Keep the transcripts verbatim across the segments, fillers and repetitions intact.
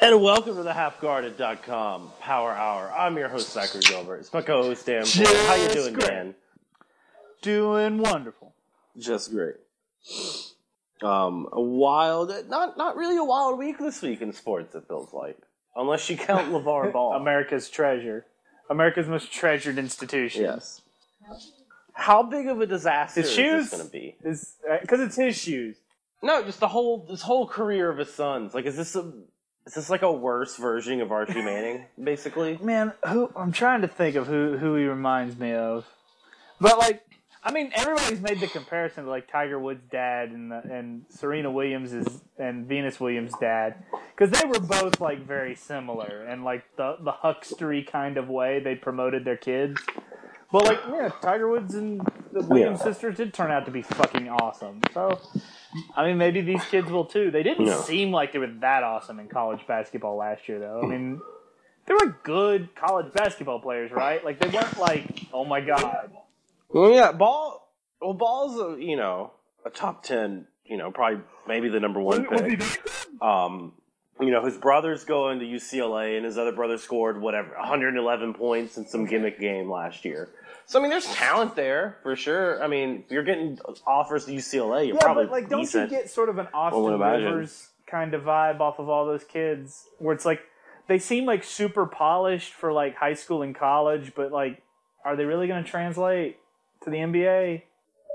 And welcome to the half guarded dot com Power Hour. I'm your host, Zachary Gilbert. It's my co-host, Dan Boyd. How you doing, great. Dan? Doing wonderful. Just great. Um, a wild, not not really a wild week this week in sports, it feels like. Unless you count LeVar Ball. America's treasure. America's most treasured institution. Yes. How big of a disaster His is shoes this going to be? Because it's his shoes. No, just the whole, this whole career of his sons. Like, is this a... Is this like a worse version of Archie Manning, basically? Man, who I'm trying to think of who, who he reminds me of. But, like, I mean, everybody's made the comparison to, like, Tiger Woods' dad and the, and Serena Williams' and Venus Williams' dad. Because they were both, like, very similar. And, like, the, the huckstery kind of way they promoted their kids. But, like, yeah, Tiger Woods and the Williams yeah. sisters did turn out to be fucking awesome. So... I mean, maybe these kids will too. They didn't no. seem like they were that awesome in college basketball last year, though. I mean, they were good college basketball players, right? Like, they weren't like, oh my god. Well, yeah, Ball. Well, Ball's a, you know, a top ten. You know, probably maybe the number one pick. Um, you know, his brother's going to U C L A, and his other brother scored whatever one hundred eleven points in some gimmick game last year. So, I mean, there's talent there, for sure. I mean, if you're getting offers to U C L A, you're yeah, probably but, like, don't decent. you get sort of an Austin Rivers kind of vibe off of all those kids? Where it's like, they seem like super polished for, like, high school and college, but, like, are they really going to translate to the N B A?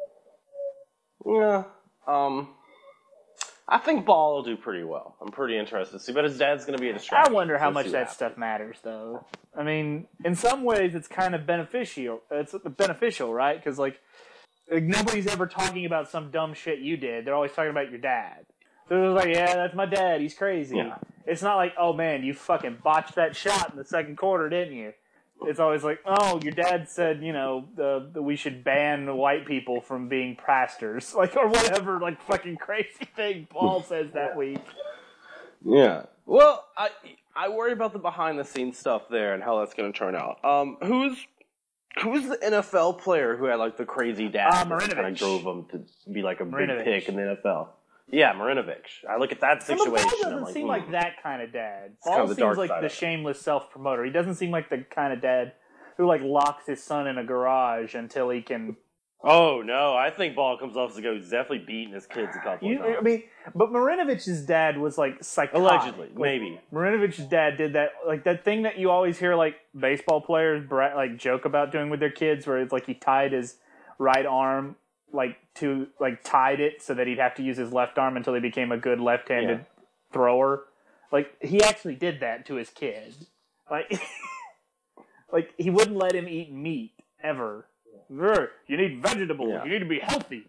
Yeah. Um, I think Ball will do pretty well. I'm pretty interested to see, but his dad's going to be a distraction. I wonder how Let's much that happens. stuff matters, though. I mean, in some ways, it's kind of beneficial. It's beneficial, right? Because, like, like, nobody's ever talking about some dumb shit you did. They're always talking about your dad. So it was like, yeah, that's my dad. He's crazy. Yeah. It's not like, oh, man, you fucking botched that shot in the second quarter, didn't you? It's always like, oh, your dad said, you know, uh, that we should ban white people from being pastors. Like, or whatever, like, fucking crazy thing Paul says that week. Yeah. Well, I I worry about the behind-the-scenes stuff there and how that's going to turn out. Um, who's who's the N F L player who had, like, the crazy dad uh, that kind of drove him to be, like, a Marinovich. big pick in the N F L? Yeah, Marinovich. I look at that situation. Ball and doesn't I'm like, seem mm. like that kind of dad. It's Ball kind of the seems dark like side the of it. shameless self-promoter. He doesn't seem like the kind of dad who, like, locks his son in a garage until he can... Oh, no. I think Ball comes off as a guy who's definitely beating his kids a couple you, of times. I mean, but Marinovich's dad was, like, psychotic. Allegedly. Like, maybe. Marinovich's dad did that, like, that thing that you always hear, like, baseball players, like, joke about doing with their kids, where it's like he tied his right arm... like to like tied it so that he'd have to use his left arm until he became a good left-handed yeah. thrower. Like, he actually did that to his kid. Like, like he wouldn't let him eat meat ever. You need vegetables. Yeah. You need to be healthy.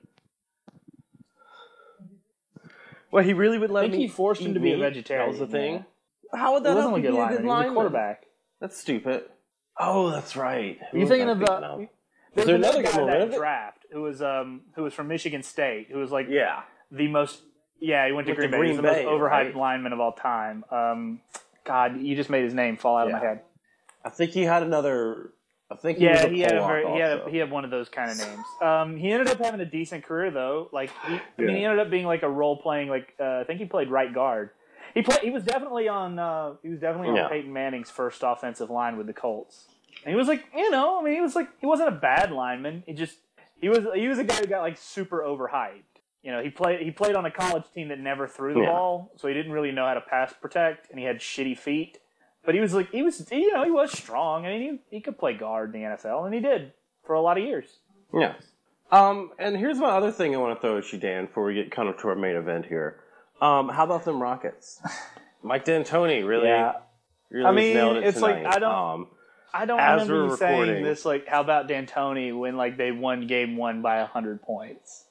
Well, he really would let I think him he eat forced him to be meat? a vegetarian. That was the thing. Yeah. How would that he wasn't help a good be a lineman. good He was lineman? a quarterback. That's stupid. Oh, that's right. Are you thinking of uh, Is there another guy in that it? draft who was um who was from Michigan State who was like yeah the most yeah he went to went Green to Bay. Green He's the Bay, most overhyped right? lineman of all time. Um, God, you just made his name fall out yeah. of my head. I think he had another. I think he yeah was a he had a very also. he had a, he had one of those kind of names. Um, he ended up having a decent career though. Like he, I yeah. mean he ended up being like a role playing like uh, I think he played right guard. He played he was definitely on uh, he was definitely on yeah. Peyton Manning's first offensive line with the Colts. And he was like, you know, I mean, he was like, he wasn't a bad lineman. He just, he was, he was a guy who got like super overhyped. You know, he played, he played on a college team that never threw the yeah. ball, so he didn't really know how to pass protect, and he had shitty feet. But he was like, he was, you know, he was strong. I mean, he, he could play guard in the N F L, and he did for a lot of years. Yeah. Um, and here's my other thing I want to throw at you, Dan, before we get kind of to our main event here. Um, how about them Rockets? Mike D'Antoni really, yeah. really I mean, nailed it it's tonight. like I don't. Um, I don't As remember we're you saying recording- this, like, how about D'Antoni when, like, they won game one by one hundred points?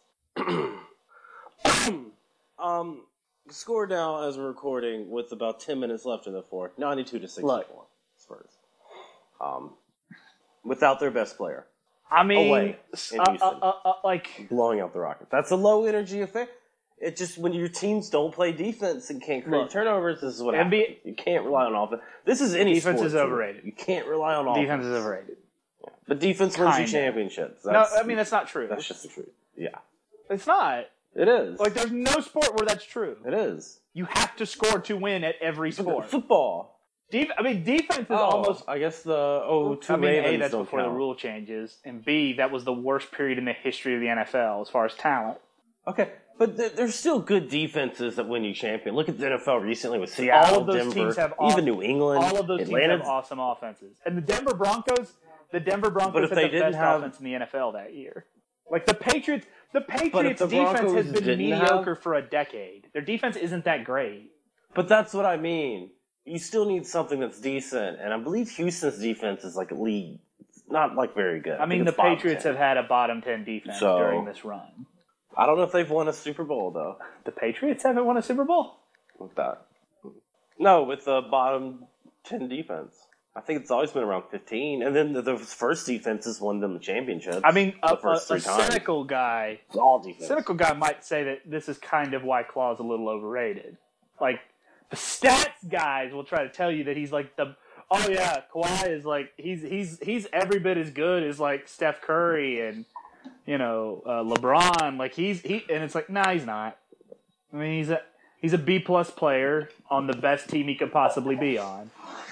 um, score now as we're recording with about ten minutes left in the fourth, ninety-two to sixty-four. Spurs. Um, without their best player. I mean, Away in uh, Houston. uh, uh, uh, like... Blowing out the Rockets. That's a low-energy affair. It just, when your teams don't play defense and can't create Look, turnovers, this is what N B A happens. You can't rely on offense. This is any Defense sport is team. overrated. You can't rely on offense. Defense is overrated. Yeah. But defense wins you Kinda. championships. No, That's, I mean, that's not true. That's just the truth. Yeah. It's not. It is. Like, there's no sport where that's true. It is. You have to score to win at every sport. Football. Def- I mean, defense is oh, almost... I guess the oh two I mean, Ravens A, that's don't before count. the rule changes, and B, that was the worst period in the history of the N F L as far as talent. Okay, but th- there's still good defenses that win you champion. Look at the N F L recently with Seattle, all of those Denver, teams have even aw- New England. All of those Atlanta. teams have awesome offenses. And the Denver Broncos, the Denver Broncos But if had they the didn't best have- offense in the N F L that year. Like, the Patriots, the Patriots' But if the defense Broncos has been didn't mediocre have- for a decade. Their defense isn't that great. But that's what I mean. You still need something that's decent, and I believe Houston's defense is like a league, not like very good. I mean, the Patriots have had a bottom ten defense So- during this run. I don't know if they've won a Super Bowl though. The Patriots haven't won a Super Bowl? With that, no, with the bottom ten defense. I think it's always been around fifteen, and then the, the first defenses won them the championships. I mean, the a, a, first a three times. cynical guy, It's all defense. cynical guy might say that this is kind of why Claw's a little overrated. Like, the stats guys will try to tell you that he's like the, oh yeah, Kawhi is like, he's he's he's every bit as good as like Steph Curry and, you know, uh, LeBron. Like, he's, he, and it's like, nah, he's not. I mean, he's a, he's a B plus player on the best team he could possibly be on.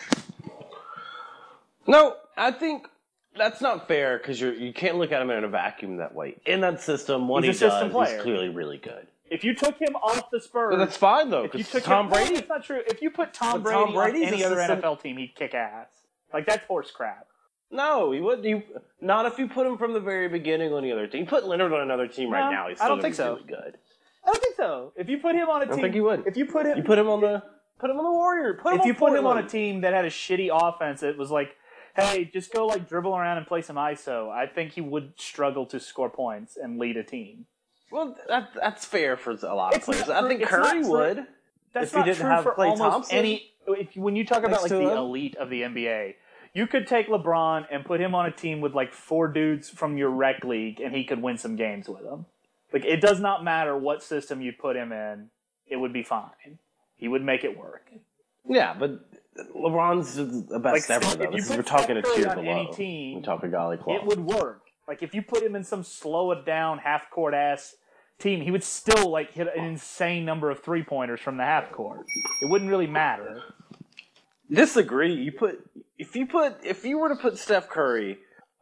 No, I think that's not fair because you you can't look at him in a vacuum that way. In that system, what He's he a system does, player. he's clearly really good. If you took him off the Spurs, But that's fine though if you because took Tom him, Brady. No, that's not true. If you put Tom But Brady Tom Brady's on any a other system- N F L team, he'd kick ass. Like, that's horse crap. No, he wouldn't. You not if you put him from the very beginning on the other team. Put Leonard on another team right No, now. He's I still don't gonna think be so. really good. I don't think so. If you put him on a I don't team, think you would. If you put him, You put him on the put him on the Warrior. Put him if on you put him on a Portland. team that had a shitty offense, it was like, hey, just go like dribble around and play some I S O. I think he would struggle to score points and lead a team. Well, that, that's fair for a lot of It's players. not I true- think it's Curry not true. would. That's If he not didn't true have for Klay almost Thompson any. If when you talk about next like to the him. elite of the N B A, you could take LeBron and put him on a team with like four dudes from your rec league, and he could win some games with them. Like, it does not matter what system you put him in; it would be fine. He would make it work. Yeah, but LeBron's the best Like, ever. if Though. you This is, put we're talking a Steph Curry tier on below. any team, we talk a golly claw. It would work. Like, if you put him in some slow it down half court ass team, he would still like hit an insane number of three pointers from the half court. It wouldn't really matter. Disagree. You put if you put if you were to put Steph Curry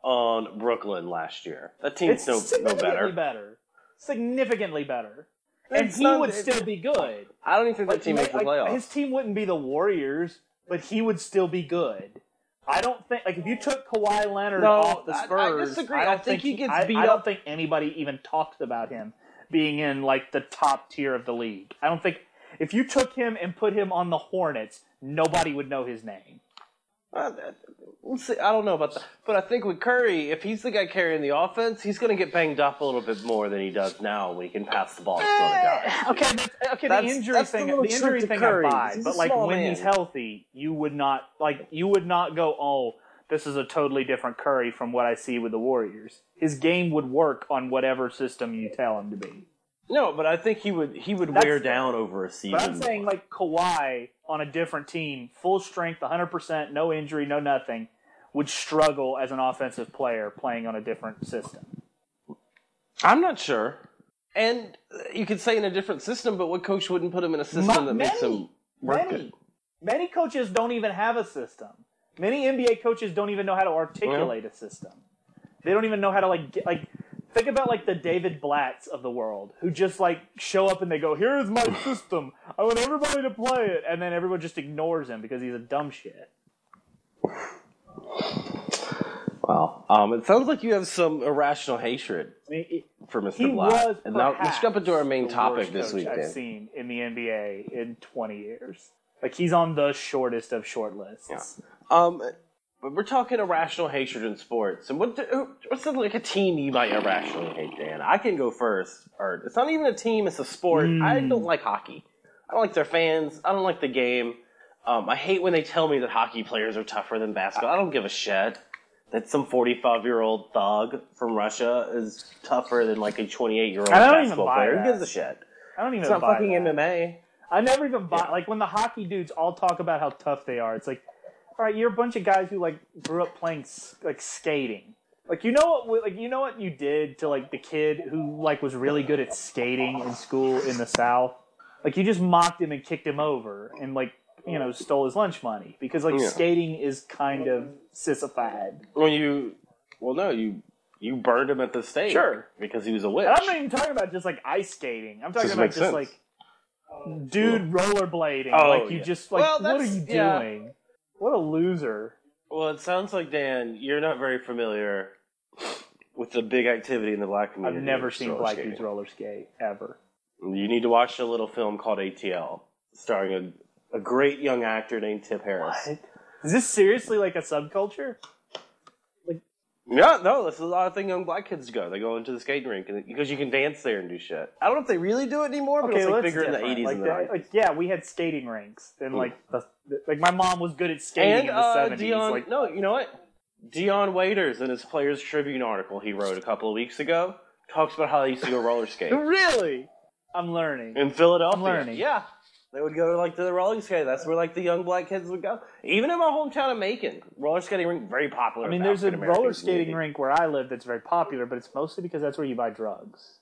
on Brooklyn last year, that team's It's no no significantly better. better. Significantly better. And It's he not- would it- still be good. I don't even think Like, that team makes the like, playoffs. His team wouldn't be the Warriors, but he would still be good. I don't think, like, if you took Kawhi Leonard No, off the I- I Spurs, disagree. I, don't I think he gets I, beat I don't up. think anybody even talked about him being in, like, the top tier of the league. I don't think, if you took him and put him on the Hornets, nobody would know his name. Uh, we'll see. I don't know about that, but I think with Curry, if he's the guy carrying the offense, he's going to get banged up a little bit more than he does now when he can pass the ball to other guys. Okay, that's, okay. That's- the injury that's the thing, little the, injury trick to thing, Curry. I buy. He's a But like small when man. he's healthy, you would not like you would not go, oh, this is a totally different Curry from what I see with the Warriors. His game would work on whatever system you tell him to be. No, but I think he would he would That's wear fair. down over a season. But I'm saying like Kawhi on a different team, full strength, one hundred percent, no injury, no nothing, would struggle as an offensive player playing on a different system. I'm not sure. And you could say in a different system, but what coach wouldn't put him in a system Ma- that makes many, him work many, good? many coaches don't even have a system. Many N B A coaches don't even know how to articulate a system. They don't even know how to like get, like think about like the David Blatts of the world who just like show up and they go, "Here's my system. I want everybody to play it," and then everyone just ignores him because he's a dumb shit. Wow. Um, it sounds like you have some irrational hatred I mean, it, for he Mister Blatt. was And now let's perhaps jump into our main the topic worst this coach week, I've Dan. seen in the N B A in twenty years. Like he's on the shortest of short lists. Yeah. Um, but we're talking irrational hatred in sports. And what do, what's like a team you might irrationally hate, Dan? I can go first. Or it's not even a team; it's a sport. Mm. I don't like hockey. I don't like their fans. I don't like the game. Um, I hate when they tell me that hockey players are tougher than basketball. I don't give a shit that some forty-five-year-old thug from Russia is tougher than like a twenty-eight-year-old I don't even basketball buy player. that. Who gives a shit? I don't even It's not buy fucking that. M M A. I never even buy Yeah. like when the hockey dudes all talk about how tough they are. It's like, all right, you're a bunch of guys who like grew up playing s- like skating. Like you know what? Like you know what you did to like the kid who like was really good at skating in school in the South. Like you just mocked him and kicked him over and like you know stole his lunch money because like yeah. skating is kind of sissified. When you, well, no, you you burned him at the stake, sure, because he was a witch. And I'm not even talking about just like ice skating. I'm talking just about just sense. like dude rollerblading. Oh, like you yeah. just like well, what are you yeah. doing? What a loser. Well, it sounds like, Dan, you're not very familiar with the big activity in the black community. I've never seen black dudes roller skate, ever. You need to watch a little film called A T L, starring a, a great young actor named Tip Harris. What? Is this seriously like a subculture? Like, yeah, no, this is a lot of things young black kids go. They go into the skating rink and, because you can dance there and do shit. I don't know if they really do it anymore, but okay, it's like bigger in the eighties like and the nineties. Like, yeah, we had skating rinks, and like the Like, my mom was good at skating and, in the uh, seventies. Dion, like, no, you know what? Dion Waiters, in his Players Tribune article he wrote a couple of weeks ago, talks about how they used to go roller skate. Really? I'm learning. In Philadelphia. I'm learning. Yeah. They would go, like, to the roller skate. That's where, like, the young black kids would go. Even in my hometown of Macon, roller skating rink, very popular. I mean, there's a roller skating community. rink where I live that's very popular, but it's mostly because that's where you buy drugs.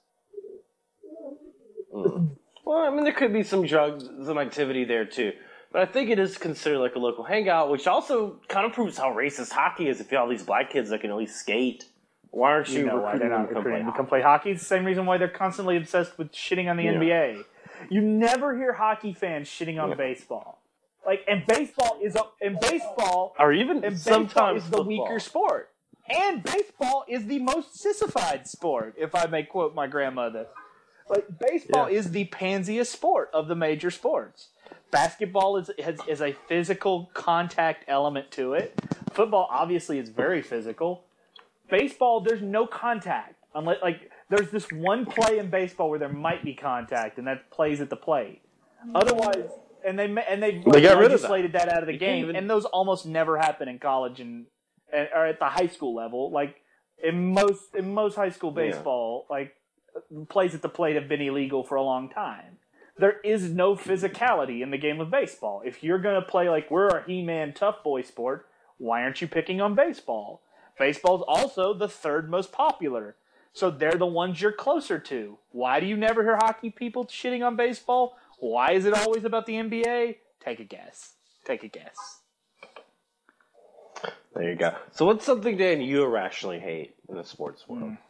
Mm. Well, I mean, there could be some drugs, some activity there, too. But I think it is considered like a local hangout, which also kind of proves how racist hockey is. If you have all these black kids that can at least skate, why aren't you, you know recruiting why they're not them recruiting to come play hockey? It's the same reason why they're constantly obsessed with shitting on the yeah. N B A. You never hear hockey fans shitting on yeah. baseball. Like, and baseball is a, and baseball or even and sometimes is the football. weaker sport. And baseball is the most sissified sport, if I may quote my grandmother. Like, baseball yeah. is the pansiest sport of the major sports. Basketball is has, is a physical contact element to it. Football obviously is very physical. Baseball, there's no contact. Unless, like, there's this one play in baseball where there might be contact, and that plays at the plate. Otherwise, and they and they, they got legislated rid of that. that out of the you game, even... and those almost never happen in college and or at the high school level. Like in most in most high school baseball, yeah. like plays at the plate have been illegal for a long time. There is no physicality in the game of baseball. If you're going to play like we're a He-Man tough boy sport, why aren't you picking on baseball? Baseball's also the third most popular. So they're the ones you're closer to. Why do you never hear hockey people shitting on baseball? Why is it always about the N B A? Take a guess. Take a guess. There you go. So what's something, Dan, you irrationally hate in the sports world? Mm.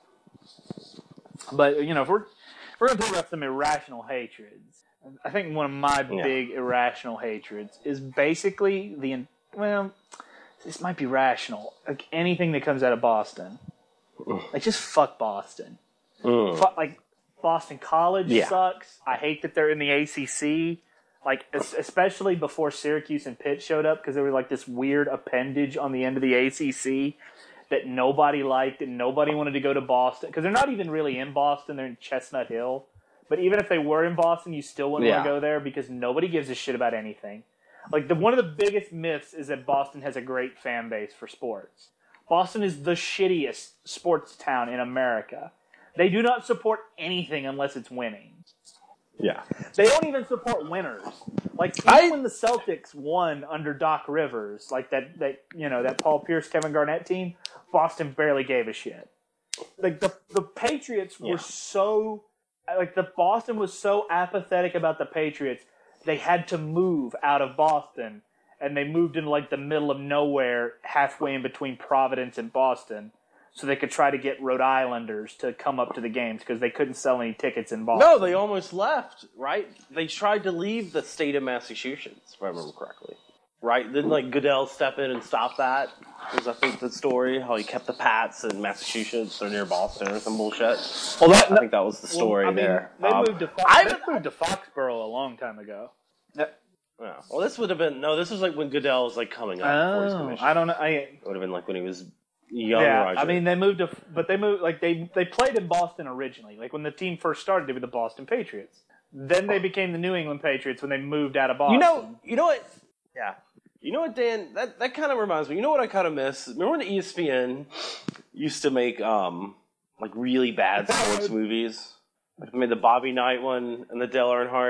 But, you know, if we're... We're going to talk about some irrational hatreds. I think one of my yeah. big irrational hatreds is basically the, well, this might be rational. Like anything that comes out of Boston. Like just fuck Boston. Mm. Fuck, like Boston College yeah. sucks. I hate that they're in the A C C. Like especially before Syracuse and Pitt showed up because they were like this weird appendage on the end of the A C C. That nobody liked and nobody wanted to go to Boston. Because they're not even really in Boston. They're in Chestnut Hill. But even if they were in Boston, you still wouldn't yeah. want to go there because nobody gives a shit about anything. Like, the one of the biggest myths is that Boston has a great fan base for sports. Boston is the shittiest sports town in America. They do not support anything unless it's winning. Yeah. They don't even support winners. Like, even I, when the Celtics won under Doc Rivers, like that, that, you know, that Paul Pierce, Kevin Garnett team, Boston barely gave a shit. Like, the the Patriots were yeah. so, like, the Boston was so apathetic about the Patriots, they had to move out of Boston, and they moved into, like, the middle of nowhere, halfway in between Providence and Boston, so they could try to get Rhode Islanders to come up to the games, because they couldn't sell any tickets in Boston. No, they almost left, right? They tried to leave the state of Massachusetts, if I remember correctly. Right? Didn't, like, Goodell step in and stop that? Was, I think, the story, how he kept the Pats in Massachusetts or near Boston or some bullshit. Well, that, I think that was the story well, I mean, there. They, um, moved to Fo- they moved to Foxborough a long time ago. Yeah. Yeah. Well, this would have been... No, this was, like, when Goodell was, like, coming up. Oh, I don't know. I, it would have been, like, when he was young. Yeah, Roger. I mean, they moved to... But they moved... Like, they, they played in Boston originally. Like, when the team first started, they were the Boston Patriots. Then they became the New England Patriots when they moved out of Boston. You know... You know what... Yeah. You know what, Dan? That that kind of reminds me. You know what I kind of miss? Remember when E S P N used to make um like really bad sports movies? Like they made the Bobby Knight one and the Dale Earnhardt.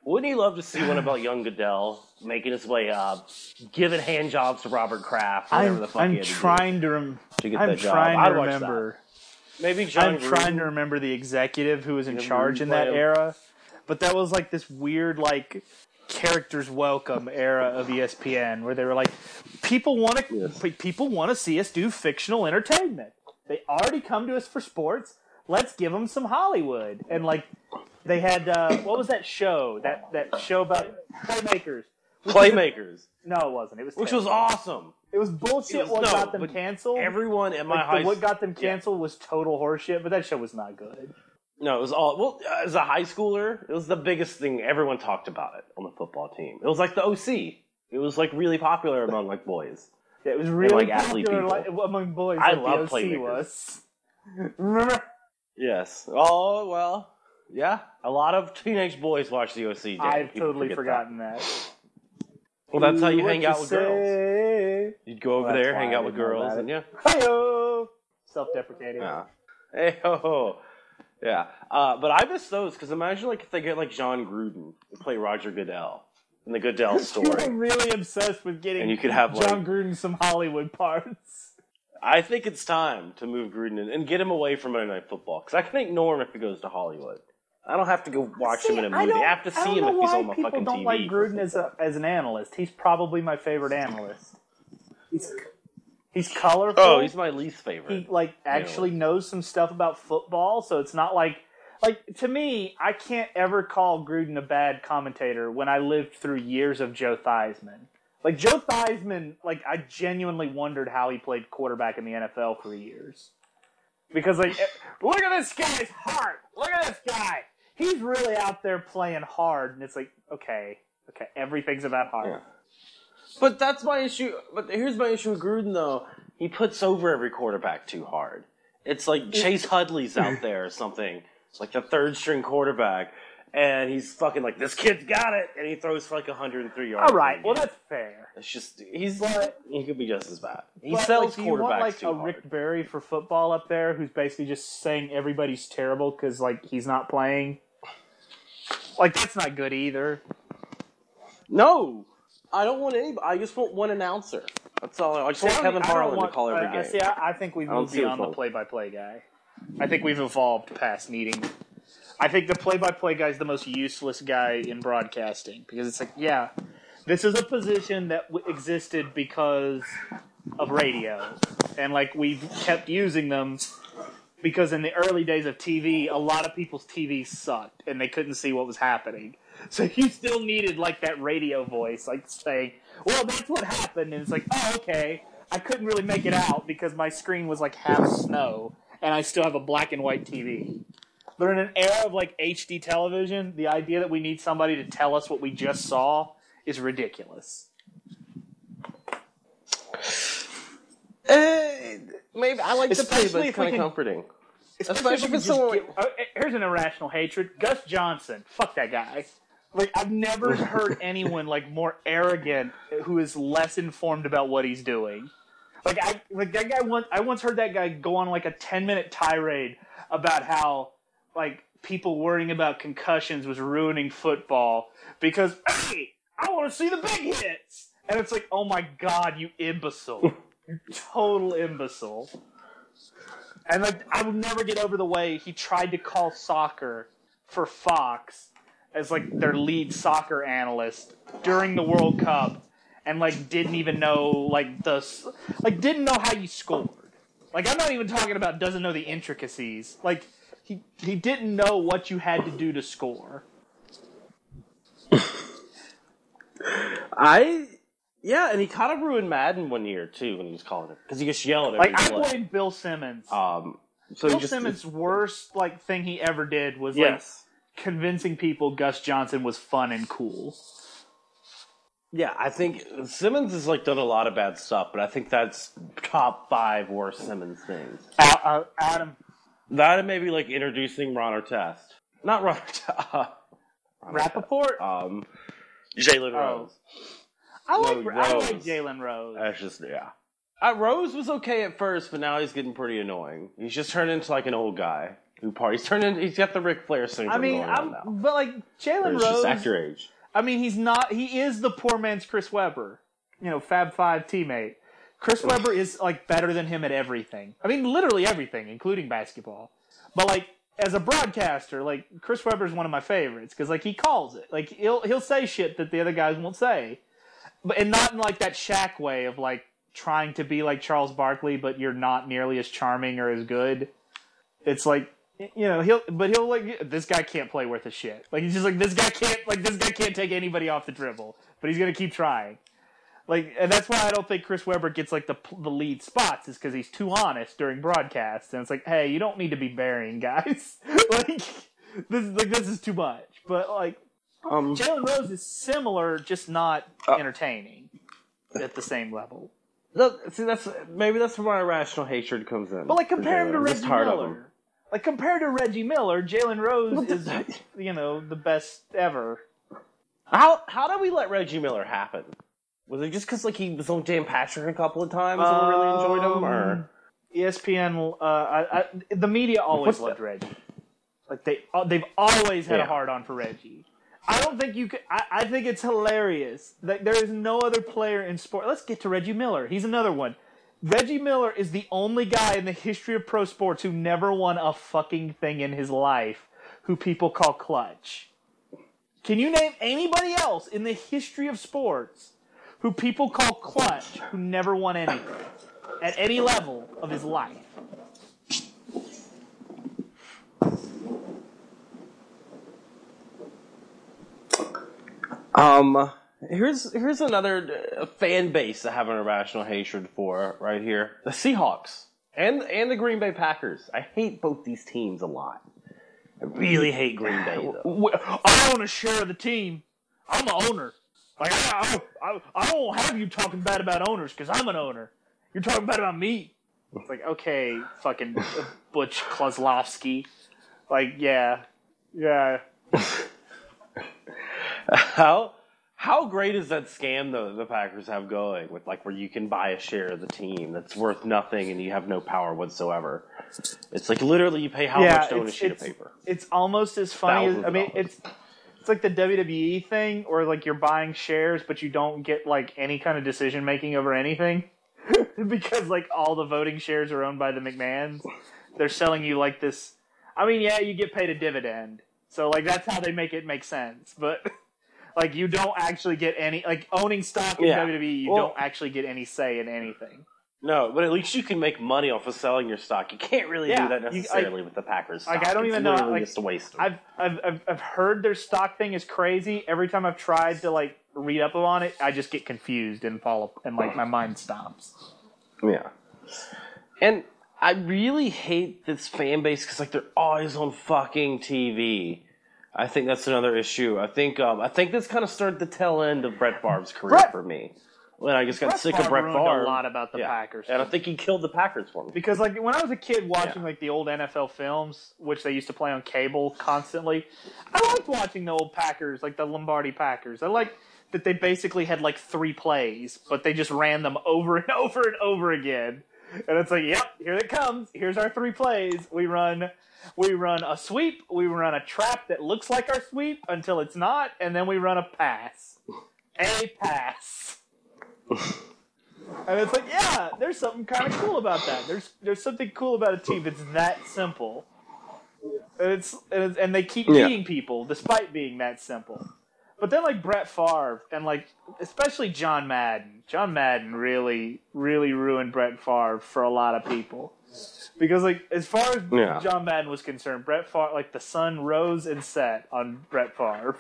Wouldn't you love to see one about young Goodell making his way up, giving hand jobs to Robert Kraft, whatever I'm, the fuck I'm he had to trying do to rem- to get I'm that job? trying I'd to watch remember. that. Maybe John I'm trying Gruden. to remember the executive who was in Gruden charge in that play him. era, but that was like this weird like characters welcome era of E S P N where they were like, people want to Yes. people want to see us do fictional entertainment. They already come to us for sports. Let's give them some Hollywood. And like they had uh, what was that show? That that show about Playmakers. Playmakers. No, it wasn't. It was Which terrible. was awesome. It was bullshit. It was- what no, got them but canceled? Everyone in my Like, high the, what got them yeah. canceled was total horseshit. But that show was not good. No, it was all well. As a high schooler, it was the biggest thing. Everyone talked about it on the football team. It was like the O C. It was like really popular among like boys. Yeah, it was really like, athlete popular people. like, among boys. I like love the O C Playmakers. was. Remember? Yes. Oh well. Yeah. A lot of teenage boys watch the O C. Dan. I've People totally forget forgotten that. that. Well, that's how you What hang out you with girls. say? You'd go over Well, that's there, why hang I out with didn't know girls, about and yeah. Hi-yo! Self-deprecating. Yeah. Hey ho. Yeah. Uh, but I miss those because imagine like if they get like John Gruden to play Roger Goodell in the Goodell You're story. really obsessed with getting And you could have, John like- Gruden some Hollywood parts. I think it's time to move Gruden in and get him away from Monday Night Football because I can ignore him if he goes to Hollywood. I don't have to go watch See, him in a I movie. don't- I have to I see don't him know if he's why on my people fucking don't T V. like Gruden as a as an analyst. He's probably my favorite analyst. He's he's colorful. Oh, he's my least favorite. He like actually knows some stuff about football, so it's not like like to me, I can't ever call Gruden a bad commentator when I lived through years of Joe Theismann. Like Joe Theismann, like I genuinely wondered how he played quarterback in the N F L for years. Because like look at this guy's heart. Look at this guy. He's really out there playing hard, and it's like, okay, okay, everything's about heart. Yeah. But that's my issue. But here's my issue with Gruden, though. He puts over every quarterback too hard. It's like Chase Hudley's out there or something. It's like the third string quarterback. And he's fucking like, this kid's got it. And he throws for like one hundred three yards. All right, well that's fair. It's just, he's, But- he could be just as bad. He But, sells like, do you quarterbacks want, like, too a hard. Rick Barry for football up there who's basically just saying everybody's terrible because, like, he's not playing? Like, that's not good either. No! I don't want any, I just want one announcer. That's all. I just want See, I Kevin don't- I don't Harlan want- to call every uh, game. See, I, I think we've I don't moved see beyond the the point. play-by-play guy. I think we've evolved past needing... I think the play-by-play guy is the most useless guy in broadcasting because it's like, yeah, this is a position that w- existed because of radio, and like we've kept using them because in the early days of T V, a lot of people's T Vs sucked and they couldn't see what was happening. So you still needed like that radio voice, like saying, "Well, that's what happened," and it's like, "Oh, okay." I couldn't really make it out because my screen was like half snow, and I still have a black and white T V. But in an era of like H D television, the idea that we need somebody to tell us what we just saw is ridiculous. Uh, maybe I like to play, Especially but it's if we kind of can- comforting. Especially, Especially if if we it's just someone. get- uh, here's an irrational hatred. Gus Johnson. Fuck that guy. Like I've never heard anyone like more arrogant who is less informed about what he's doing. Like I like that guy once I once heard that guy go on like a ten minute tirade about how like people worrying about concussions was ruining football because hey, I want to see the big hits. And it's like, oh my god, you imbecile. You total imbecile. And like I will never get over the way he tried to call soccer for Fox as like their lead soccer analyst during the World Cup and like didn't even know like the like didn't know how you scored. Like I'm not even talking about doesn't know the intricacies. Like he he didn't know what you had to do to score. I yeah, and he kind of ruined Madden one year too when he was calling it because he just yelled at every Like I play. blamed Bill Simmons. Um, so Bill he just, Simmons' worst like thing he ever did was yes, like convincing people Gus Johnson was fun and cool. yeah. I think Simmons has like done a lot of bad stuff, but I think that's top five worst Simmons things. Uh, uh, Adam, That and maybe like introducing Ron Artest, not Ron Artest. Uh, Ron Rappaport. Artest. Um, Jalen Oh. Rose. I like No, I like Rose. Jalen Rose. That's just yeah. Uh, Rose was okay at first, but now he's getting pretty annoying. He's just turned into like an old guy. who parties. Turned into, he's got the Ric Flair syndrome I mean, going on I'm, now. but like Jalen Rose, just act your age. I mean, he's not. He is the poor man's Chris Webber, you know, Fab Five teammate. Chris Webber is like better than him at everything. I mean, literally everything, including basketball. But like as a broadcaster, like Chris Webber is one of my favorites because like he calls it. Like he'll he'll say shit that the other guys won't say, but and not in like that Shaq way of like trying to be like Charles Barkley, but you're not nearly as charming or as good. It's like, you know, he'll, but he'll like, this guy can't play worth a shit. Like, he's just like, this guy can't, like, this guy can't take anybody off the dribble, but he's gonna keep trying. Like, and that's why I don't think Chris Webber gets like the the lead spots, is because he's too honest during broadcasts, and it's like, hey, you don't need to be burying guys. like, this like this is too much. But like, um, Jalen Rose is similar, just not uh, entertaining at the same level. Look, see, that's maybe that's where my irrational hatred comes in. But like, compare him to Reggie Miller. Like, compared to Reggie Miller, Jalen Rose is, you know, the best ever. How how did we let Reggie Miller happen? Was it just because like he was on Dan Patrick a couple of times and um, we really enjoyed him, or E S P N? Uh, I, I, the media always loved Reggie. Like they they've always had yeah. a hard on for Reggie. I don't think you could. I, I think it's hilarious that there is no other player in sport. Let's get to Reggie Miller. He's another one. Reggie Miller is the only guy in the history of pro sports who never won a fucking thing in his life who people call clutch. Can you name anybody else in the history of sports who people call clutch who never won anything at any level of his life? Um, here's here's another uh, fan base I have an irrational hatred for right here. The Seahawks and and the Green Bay Packers. I hate both these teams a lot. I really hate Green Bay, though. I own a share of the team. I'm an owner. Like I, I, I don't have you talking bad about owners because I'm an owner. You're talking bad about me. It's like, okay, fucking Butch Kozlowski. Like, yeah, yeah. How how great is that scam though the Packers have going with like where you can buy a share of the team that's worth nothing and you have no power whatsoever? It's like literally you pay how yeah, much to own a sheet of paper. It's almost as funny as I mean it's it's like the W W E thing where like you're buying shares but you don't get like any kind of decision making over anything because like all the voting shares are owned by the McMahons. They're selling you like this. I mean, yeah, you get paid a dividend, so like that's how they make it make sense, but. Like, you don't actually get any... Like, owning stock in yeah. W W E, you well, don't actually get any say in anything. No, but at least you can make money off of selling your stock. You can't really yeah, do that necessarily you, I, with the Packers stock. Like, I don't it's even know... Like, just a waste of I've, I've, I've, I've heard their stock thing is crazy. Every time I've tried to, like, read up on it, I just get confused and fall... And, like, my mind stops. Yeah. And I really hate this fan base because, like, they're always on fucking T V. I think that's another issue. I think um, I think this kind of started the tail end of Brett Favre's career Brett, for me. When I just got Brett sick Favre of Brett Favre. Ruined a lot about the yeah. Packers. And I think he killed the Packers for me. Because like when I was a kid watching yeah. like the old N F L films, which they used to play on cable constantly, I liked watching the old Packers, like the Lombardi Packers. I liked that they basically had like three plays, but they just ran them over and over and over again. And it's like, yep, here it comes. Here's our three plays. We run... We run a sweep, we run a trap that looks like our sweep until it's not, and then we run a pass. A pass. And it's like, yeah, there's something kind of cool about that. There's there's something cool about a team that's that simple. And, it's, and, it's, and they keep yeah. beating people despite being that simple. But then, like, Brett Favre and, like, especially John Madden. John Madden really, really ruined Brett Favre for a lot of people. Because, like, as far as yeah. John Madden was concerned, Brett Favre, like, the sun rose and set on Brett Favre.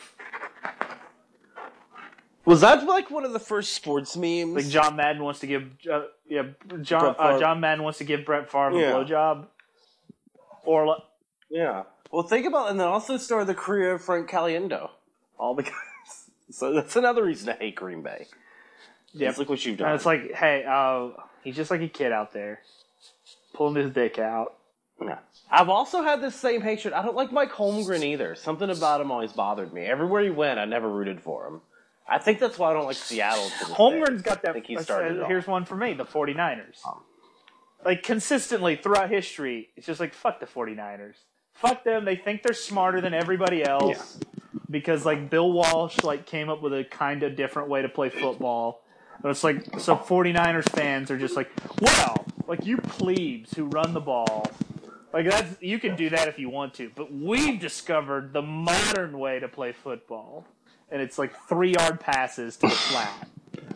Was that, like, one of the first sports memes? Like, John Madden wants to give, uh, yeah, John uh, John Madden wants to give Brett Favre yeah. a blowjob. Or, like, yeah. Well, think about, and then also started the career of Frank Caliendo. All the guys. So that's another reason to hate Green Bay. Yeah, look what you've done. And it's like, hey, uh, he's just like a kid out there. Pulling his dick out. Yeah. I've also had this same hatred. I don't like Mike Holmgren either. Something about him always bothered me. Everywhere he went, I never rooted for him. I think that's why I don't like Seattle. Holmgren's got that. I think he started uh, here's one for me, the 49ers. Um, like, consistently throughout history, it's just like, fuck the 49ers. fuck them. They think they're smarter than everybody else yeah. because like Bill Walsh like came up with a kind of different way to play football. But it's like so 49ers fans are just like, well, like you plebes who run the ball, like that's you can do that if you want to, but we've discovered the modern way to play football, and it's like three yard passes to the flat.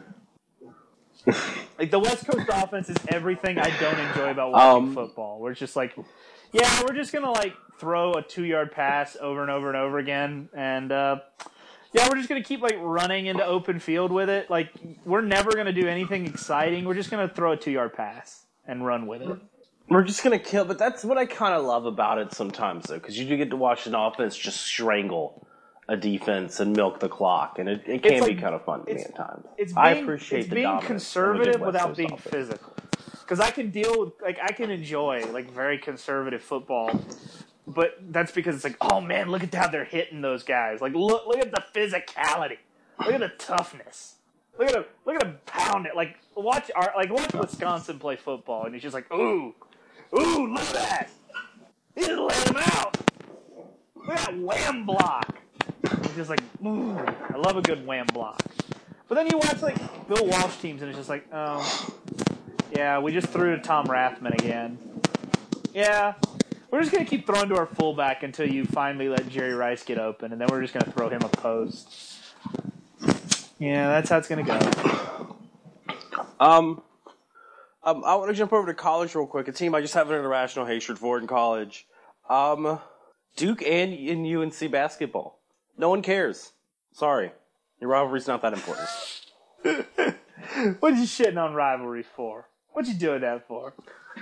Like the West Coast offense is everything I don't enjoy about watching um, football. Where it's just like, yeah, we're just gonna like throw a two yard pass over and over and over again, and uh, yeah, we're just gonna keep like running into open field with it. Like we're never gonna do anything exciting. We're just gonna throw a two yard pass and run with it. We're just gonna kill. But that's what I kind of love about it sometimes, though, because you do get to watch an offense just strangle a defense and milk the clock, and it, it can like, be kind of fun to me at times. It's being, I appreciate it's the being conservative without Coast being offense. physical. Because I can deal with, like, I can enjoy like very conservative football, but that's because it's like, oh man, look at how they're hitting those guys. Like, look, look at the physicality, look at the toughness, look at them, look at them pound it. Like, watch our, like watch Wisconsin play football, and it's just like, ooh, ooh, look at that, he just let him out. Look at that wham block. It's just like, ooh, I love a good wham block. But then you watch, like, Bill Walsh teams, and it's just like, oh, yeah, we just threw to Tom Rathman again. Yeah, we're just going to keep throwing to our fullback until you finally let Jerry Rice get open, and then we're just going to throw him a post. Yeah, that's how it's going to go. Um, um, I want to jump over to college real quick. A team I just have an irrational hatred for in college. Um, Duke and, and U N C basketball. No one cares. Sorry. Your rivalry's not that important. What you shitting on rivalries for? What you doing that for?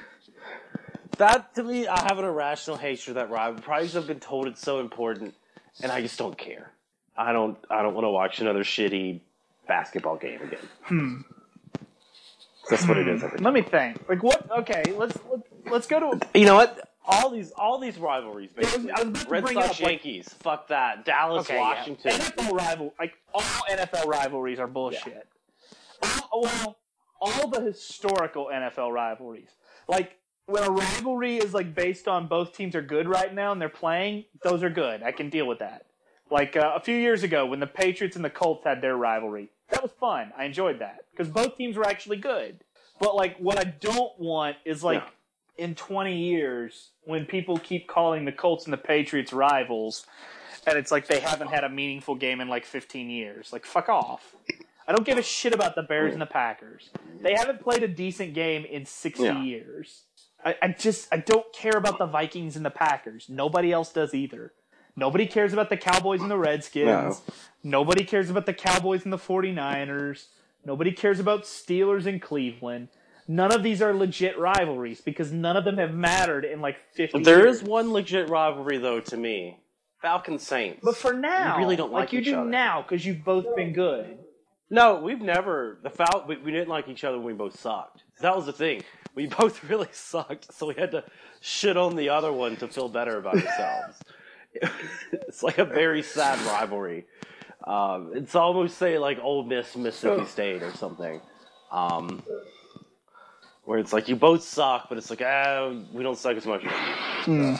That, to me, I have an irrational hatred for that rivalry. Probably because I've been told it's so important, and I just don't care. I don't I don't want to watch another shitty basketball game again. Hmm. That's what it is every time. Let me think. Like, what? Okay, let's, let's, let's go to... You know what? All these, all these rivalries, basically. Yeah, I was, I was Red Sox, up, Yankees, like, fuck that. Dallas, okay, Washington. Yeah. N F L rival, like all N F L rivalries are bullshit. Yeah. All, well, all the historical N F L rivalries, like when a rivalry is like based on both teams are good right now and they're playing, those are good. I can deal with that. Like uh, a few years ago when the Patriots and the Colts had their rivalry, that was fun. I enjoyed that because both teams were actually good. But like, what I don't want is like. Yeah. In twenty years, when people keep calling the Colts and the Patriots rivals, and it's like they haven't had a meaningful game in like fifteen years. Like, fuck off. I don't give a shit about the Bears and the Packers. They haven't played a decent game in sixty yeah. years. I, I just, I don't care about the Vikings and the Packers. Nobody else does either. Nobody cares about the Cowboys and the Redskins. No. Nobody cares about the Cowboys and the 49ers. Nobody cares about Steelers and Cleveland. None of these are legit rivalries because none of them have mattered in like fifty there years. There is one legit rivalry, though, to me. Falcons Saints. But for now. We really don't like, like you each do other. now because you've both been good. No, we've never. The Fal- we, we didn't like each other when we both sucked. That was the thing. We both really sucked, so we had to shit on the other one to feel better about ourselves. It's like a very sad rivalry. Um, it's almost, say, like Ole Miss, Mississippi State or something. Um... Where it's like, you both suck, but it's like, ah, we don't suck as much. Mm.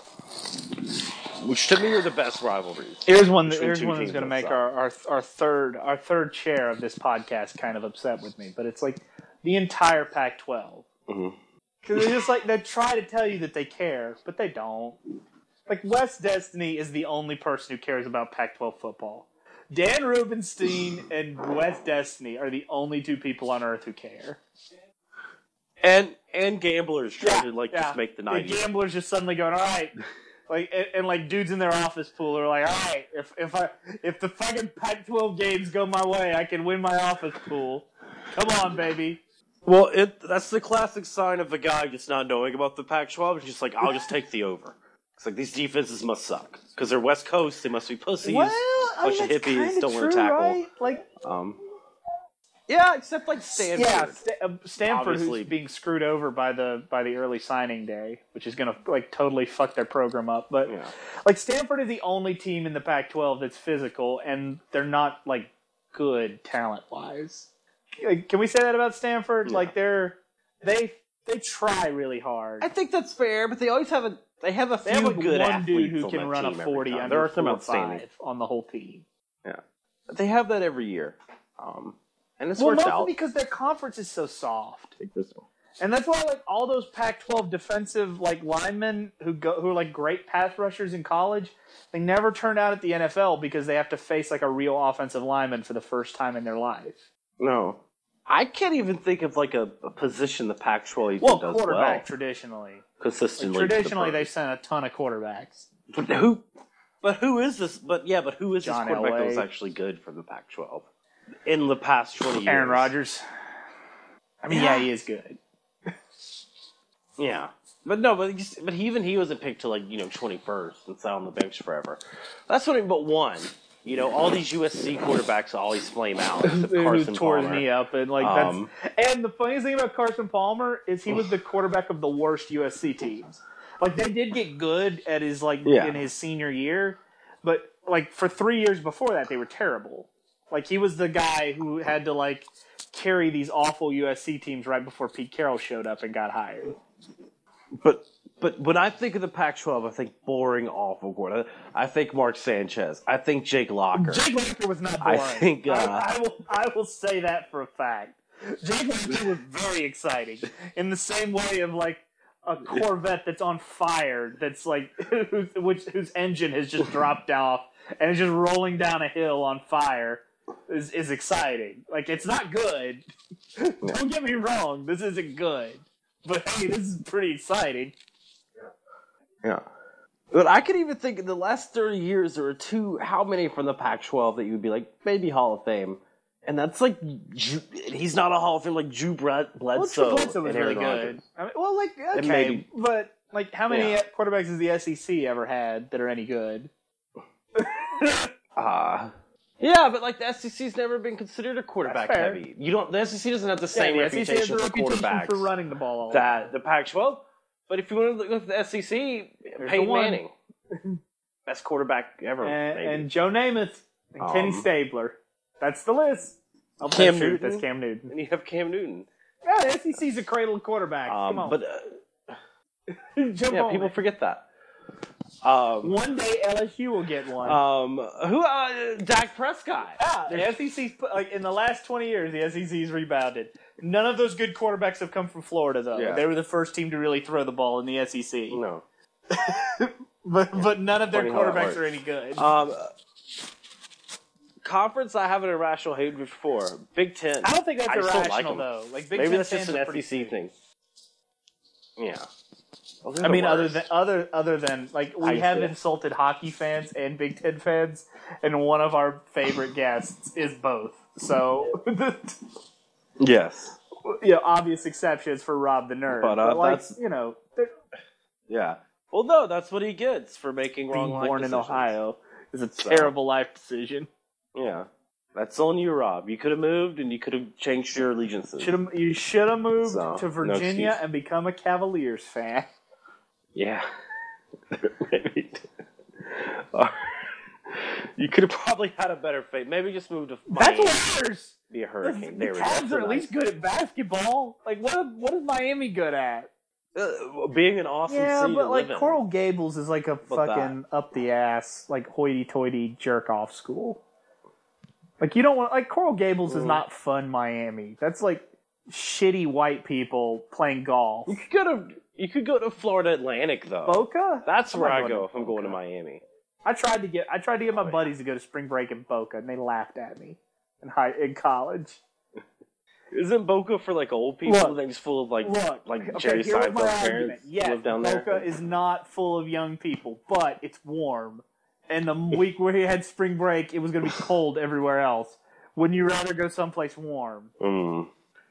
Which to me are the best rivalries. Here's one, that, here's one that's going to make our, our our third our third chair of this podcast kind of upset with me. But it's like the entire Pac twelve. Because mm-hmm. they're just like, they try to tell you that they care, but they don't. Like, Wes Destiny is the only person who cares about Pac twelve football. Dan Rubenstein and Wes Destiny are the only two people on earth who care. And and gamblers trying yeah, to like yeah. just make the night. The gamblers just suddenly going, all right, like and, and like dudes in their office pool are like, all right, if if I if the fucking Pac twelve games go my way, I can win my office pool. Come on, baby. Well, it that's the classic sign of a guy just not knowing about the Pac twelve. It's just like, I'll just take the over. It's like these defenses must suck because they're West Coast. They must be pussies. Well, I bunch mean, of hippies don't want to true, tackle. Right? Like, um. Yeah, except like Stanford. Yeah, St- uh, Stanford, Obviously. who's being screwed over by the by the early signing day, which is going to like totally fuck their program up. But yeah. like Stanford is the only team in the Pac twelve that's physical, and they're not like good talent wise. Like, can we say that about Stanford? Yeah. Like they're they they try really hard. I think that's fair, but they always have a They have a They few have like good one athletes dude who on can that run a team every forty time. under There are some four outstanding five on the whole team. Yeah, they have that every year, um, and it's Well, worked mostly out. because their conference is so soft. Take this one. And that's why, like, all those Pac twelve defensive like linemen who go who are like great pass rushers in college, they never turn out at the N F L because they have to face like a real offensive lineman for the first time in their life. No, I can't even think of like a, a position the Pac twelve even Well, does quarterback well traditionally. consistently. Like, to the traditionally, pros. they sent a ton of quarterbacks. But who? But who is this? But yeah, but who is John this quarterback that was Elway. actually good for the Pac twelve in the past twenty years? Aaron Rodgers. I mean, yeah, Yeah. he is good. Yeah, but no, but he's, but he, even he wasn't picked to like you know twenty first and sat on the bench forever. That's what. But one, you know, all these U S C quarterbacks always flame out. except Who Carson tore his Palmer. knee up and like Um, that's and the funniest thing about Carson Palmer is he was the quarterback of the worst U S C teams. Like they did get good at his like Yeah. in his senior year, but like for three years before that they were terrible. Like he was the guy who had to like carry these awful U S C teams right before Pete Carroll showed up and got hired. But but when I think of the Pac twelve, I think boring, awful quarterback. I think Mark Sanchez. I think Jake Locker. Jake Locker was not I boring. think, uh, I, I will I will say that for a fact. Jake Locker was very exciting in the same way of like a Corvette that's on fire, that's like whose which whose engine has just dropped off and is just rolling down a hill on fire is is exciting. Like it's not good. Don't get me wrong, this isn't good. But hey, this is pretty exciting. Yeah. But I could even think in the last thirty years there were two, how many from the Pac twelve that you would be like, maybe Hall of Fame. And that's like, Drew, he's not a Hall of Fame like Drew Bledsoe. Well, Drew Bledsoe was and really Aaron good. Rodgers. I mean, well, like, okay, maybe- but like, how many Yeah. quarterbacks has the S E C ever had that are any good? Uh, yeah, but like the S E C's never been considered a quarterback That's fair. heavy. You don't. The S E C doesn't have the same yeah, the S E C has reputation a for reputation quarterbacks for running the ball all that the Pac twelve. But if you want to look at the S E C, There's Peyton the one. Manning, best quarterback ever, and, maybe. and Joe Namath and Um, Kenny Stabler. That's the list. Oh, Cam that's true. Newton? That's Cam Newton. and you have Cam Newton. Yeah, the S E C's a cradle of quarterbacks. Come Um, on, but uh, jump yeah, on people it. forget that. Um, One day L S U will get one. um, who? Uh, Dak Prescott. Ah, the S E C's like in the last twenty years, the S E C's rebounded. None of those good quarterbacks have come from Florida, though. Yeah. They were the first team to really throw the ball in the S E C. No. But but none of their Funny how that quarterbacks works. are any good. Um, conference I have an irrational hatred for. Big Ten. I don't think that's I just don't irrational like 'em. though. Like Big Maybe Ten that's just fans an are S pretty E C stupid. thing. Yeah. Well, they're I the mean, other worst. than other other than like we I have see. insulted hockey fans and Big Ten fans, and one of our favorite guests is both. So, Yes. you know, obvious exceptions for Rob the Nerd, But, uh, like that's- you know, they're- Yeah. Well, no, that's what he gets for making wrong being life born in decisions. Ohio is a So- terrible life decision. Yeah. That's on you, Rob. You could have moved and you could have changed your allegiances. Should have you should have moved So, to no Virginia excuse. and become a Cavaliers fan. Yeah. Maybe. Or- you could have probably had a better fate. Maybe just move to Miami. That's worse. Be a The, hurricane. the There we go. Cavs That's are a at nice- least good at basketball. Like what? What is Miami good at? Uh, being an awesome Yeah, city but to like live in. Coral Gables is like a But fucking up the ass, like hoity-toity jerk off school. Like you don't want like Coral Gables is Mm. not fun Miami. That's like shitty white people playing golf. You could go to you could go to Florida Atlantic though. Boca? That's I'm where not I going go to if I'm going to Boca. Miami. I tried to get I tried to get my Oh, yeah. buddies to go to spring break in Boca, and they laughed at me in high in college. Isn't Boca for like old people? Look, and things full of like Look, like okay, Jerry here was my Seinfeld's argument. parents who Yes, live down Boca there. is not full of young people, but it's warm. And the week where he had spring break, it was going to be cold everywhere else. Wouldn't you rather go someplace warm? Mm.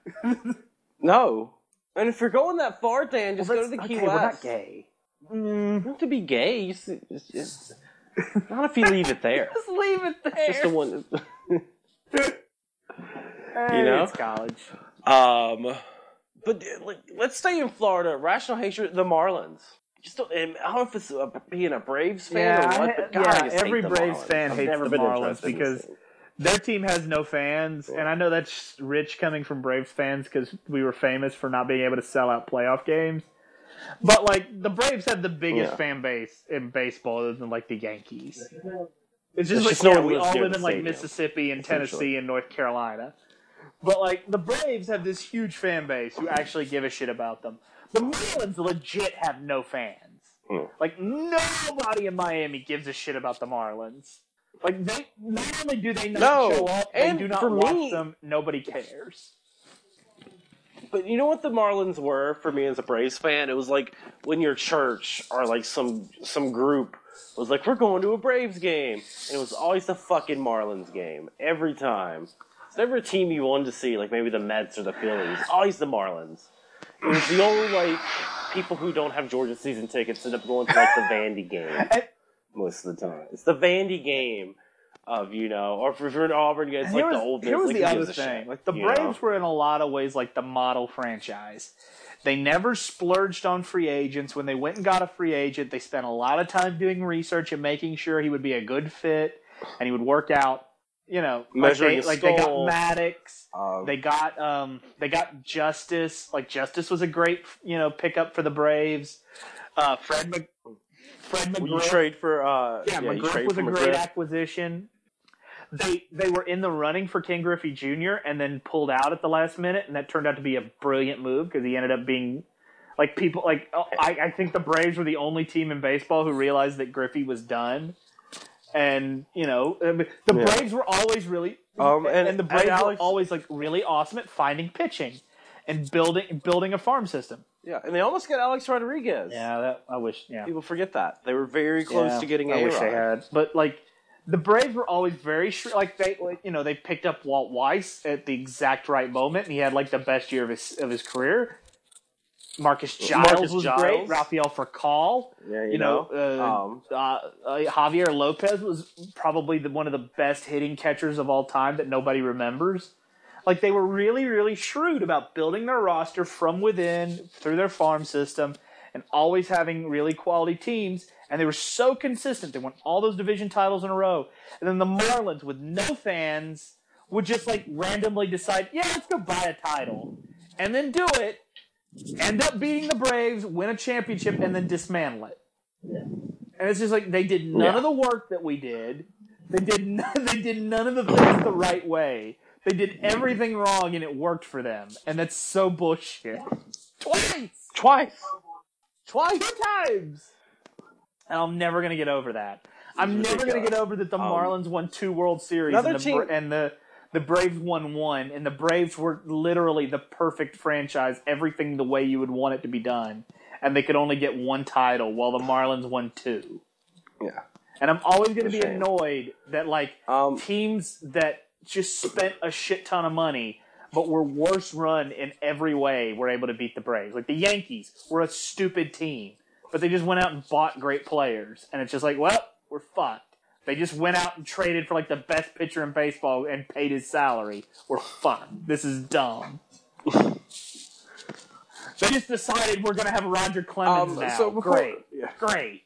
No. And if you're going that far, Dan, just Well, go to the that's- Key okay, West. we're not gay. You don't have to be gay. You just, it's just, not if you leave it there. Just leave it there. Just the one. Hey, you know? it's college. Um, but like, let's stay in Florida. Rational hatred, the Marlins. Just don't, and I don't know if it's uh, being a Braves fan Yeah, or what, I- but God, I yeah, just hate every the Braves Marlins. fan I've hates never the been Marlins interested in because this thing. their team has no fans, and I know that's rich coming from Braves fans because we were famous for not being able to sell out playoff games. But like the Braves have the biggest Yeah. fan base in baseball, other than like the Yankees. It's just It's like just no yeah, one we lives all near live the in like stadium, Mississippi and essentially. Tennessee and North Carolina. But like the Braves have this huge fan base who actually give a shit about them. The Marlins legit have no fans. Hmm. Like nobody in Miami gives a shit about the Marlins. Like they not only do they not No, show up, they and do not for watch me- them. Nobody cares. But you know what the Marlins were for me as a Braves fan? It was like when your church or like some some group was like, we're going to a Braves game. And it was always the fucking Marlins game. Every time. It's never a team you wanted to see, like maybe the Mets or the Phillies. It's always the Marlins. It was the only, like, people who don't have Georgia season tickets end up going to, like, the Vandy game most of the time. It's the Vandy game of, you know, or if you're in Auburn, it's like Here was, the old here was like, the who other gives a thing. shit, Like the you Braves know? were in a lot of ways like the model franchise. They never splurged on free agents. When they went and got a free agent, they spent a lot of time doing research and making sure he would be a good fit and he would work out. You know, Measuring like, a they, like they got skull. Maddox, Um, they got um, they got Justice. Like Justice was a great you know pickup for the Braves. Uh, Fred Mc, Fred McGriff. You trade for, uh, yeah, yeah, you McGriff trade was for a great McGriff. acquisition. They they were in the running for Ken Griffey Junior and then pulled out at the last minute, and that turned out to be a brilliant move because he ended up being like people like oh, I, I think the Braves were the only team in baseball who realized that Griffey was done, and you know the Yeah. Braves were always really Um, and, and- the Braves and Alex- were always like really awesome at finding pitching and building building a farm system. Yeah, and they almost got Alex Rodriguez. Yeah, that I wish. Yeah, People forget that. They were very close Yeah, to getting I A-Rod. wish they had, but like the Braves were always very shrewd. Like they, like, you know, they picked up Walt Weiss at the exact right moment, and he had like the best year of his of his career. Marcus Giles Marcus was Giles. great. Rafael Furcal, Yeah, you, you know, know. uh, um, uh, uh, Javier Lopez was probably the, one of the best hitting catchers of all time that nobody remembers. Like they were really, really shrewd about building their roster from within through their farm system and always having really quality teams. And they were so consistent. They won all those division titles in a row. And then the Marlins, with no fans, would just like randomly decide, yeah, let's go buy a title. And then do it, end up beating the Braves, win a championship, and then dismantle it. And it's just like they did none Yeah. of the work that we did. They did none, they did none of the things the right way. They did everything wrong, and it worked for them. And that's so bullshit. Twice! twice. Twice! Two times! And I'm never going to get over that. I'm It's never going to ridiculous. get over that the Um, Marlins won two World Series another and the, team- Bra- and the the Braves won one. And the Braves were literally the perfect franchise, everything the way you would want it to be done. And they could only get one title, while the Marlins won two. Yeah. And I'm always going to It's be a shame. annoyed that, like, Um, teams that just spent a shit ton of money but were worse run in every way were able to beat the Braves. Like, the Yankees were a stupid team, but they just went out and bought great players. And it's just like, well, we're fucked. They just went out and traded for, like, the best pitcher in baseball and paid his salary. We're fucked. This is dumb. They just decided we're going to have Roger Clemens Um, now. so before- Great. yeah. Great.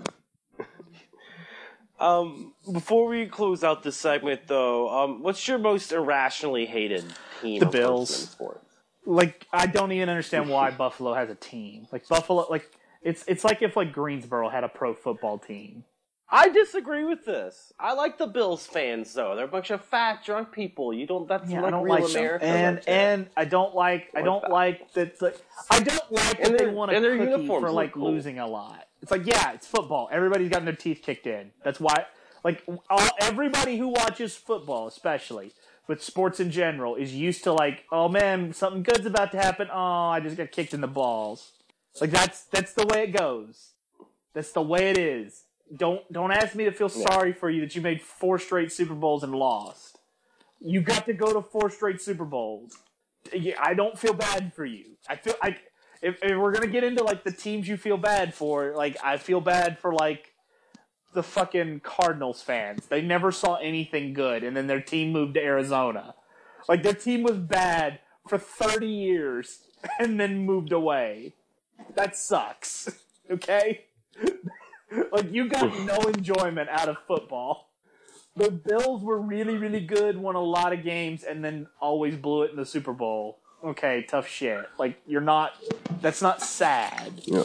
Um, before we close out this segment, though, um, what's your most irrationally hated team? The of Bills. Huntsman sports? Like, I don't even understand why Buffalo has a team. Like, Buffalo, like, it's it's like if, like, Greensboro had a pro football team. I disagree with this. I like the Bills fans, though. They're a bunch of fat, drunk people. You don't. That's Yeah, like I don't real like them. America. And, right there. and I don't like, I Like don't that. like that, like, I don't like And that they their- want a and their cookie uniforms for, look like, cool. losing a lot. It's like, yeah, it's football. Everybody's gotten their teeth kicked in. That's why, like, all, everybody who watches football, especially, but sports in general, is used to, like, oh, man, something good's about to happen. Oh, I just got kicked in the balls. Like, that's that's the way it goes. That's the way it is. Don't don't ask me to feel Yeah. sorry for you that you made four straight Super Bowls and lost. You got to go to four straight Super Bowls. Yeah, I don't feel bad for you. I feel like if, if we're gonna get into like the teams you feel bad for, like I feel bad for like the fucking Cardinals fans. They never saw anything good, and then their team moved to Arizona. Like their team was bad for thirty years and then moved away. That sucks. Okay? Like, you got no enjoyment out of football. The Bills were really, really good, won a lot of games, and then always blew it in the Super Bowl. Okay, tough shit. Like, you're not That's not sad. Yeah.